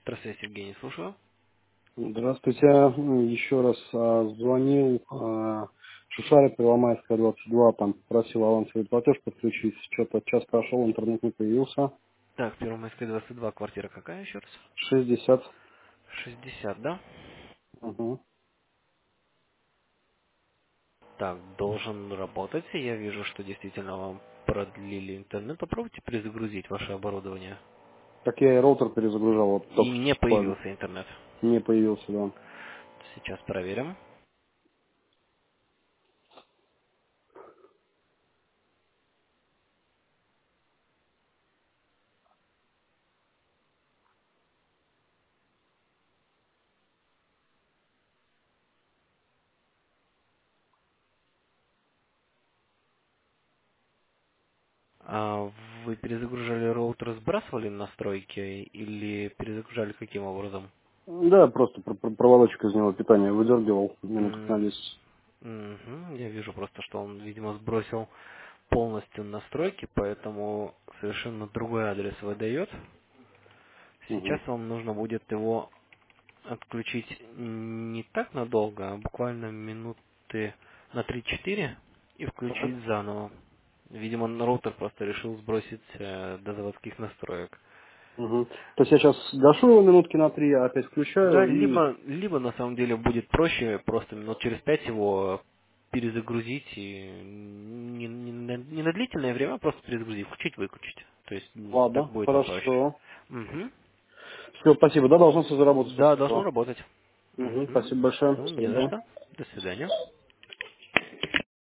Здравствуйте, Евгений, слушаю. Здравствуйте. Еще раз звонил Шушарик, Первомайская, 22, там просил авансовый платеж подключить. Что-то час прошел, интернет не появился. Так, Первомайская, 22, квартира какая еще раз? 60. 60, да? Угу. Так, должен работать. Я вижу, что действительно вам продлили интернет. Попробуйте перезагрузить ваше оборудование. Так я и роутер перезагружал, вот И только не что буквально. появился интернет. Не появился, да. Сейчас проверим. А вы перезагружали роутер, сбрасывали настройки или перезагружали каким образом? Да, просто проволочку из него питания выдергивал минуток на М, 10. мгм. Я вижу просто, что он, видимо, сбросил полностью настройки, поэтому совершенно другой адрес выдает. Сейчас Угу. вам нужно будет его отключить не так надолго, а буквально минуты на 3-4 и включить заново. Видимо, роутер просто решил сбросить до заводских настроек. Угу. То есть я сейчас гашу его минутки на 3, опять Да, включаю и... либо на самом деле будет проще просто минут через 5 его перезагрузить и не на длительное время, а просто перезагрузить, включить, выключить. То есть так Ладно, будет вам проще. хорошо. Угу. Все, спасибо. Да, должно все заработать Да, после должно этого. работать. Угу, Угу. спасибо большое. Все, Всего не за доброго. что. До свидания.